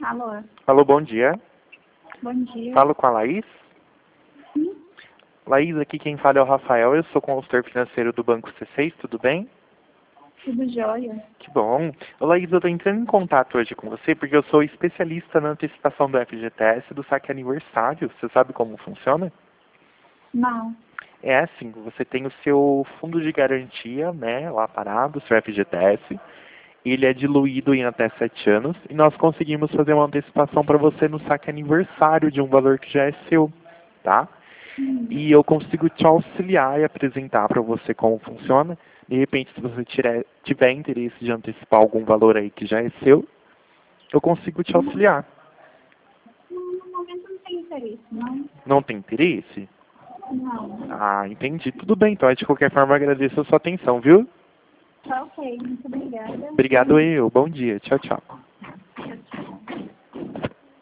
Alô, Alô, bom dia. bom dia. Falo com a Laís. Sim, Laís, aqui quem fala é o Rafael, eu sou consultor financeiro do Banco C6, tudo bem? tudo jóia. Que bom. Ô, Laís, eu estou entrando em contato hoje com você porque eu sou especialista na antecipação do FGTS do saque aniversário. Você sabe como funciona? Não, É assim, você tem o seu fundo de garantia, né, lá parado, o seu FGTS. Ele é diluído em até 7 anos e nós conseguimos fazer uma antecipação para você no saque aniversário de um valor que já é seu, tá? E eu consigo te auxiliar e apresentar para você como funciona. De repente, se você tiver interesse de antecipar algum valor aí que já é seu, eu consigo te auxiliar. no momento não tem interesse, não. Não tem interesse? Não. Ah, entendi. Tudo bem, então. De qualquer forma, agradeço a sua atenção, viu? Tá ok, muito obrigada. Obrigado eu. Bom dia. Tchau, tchau.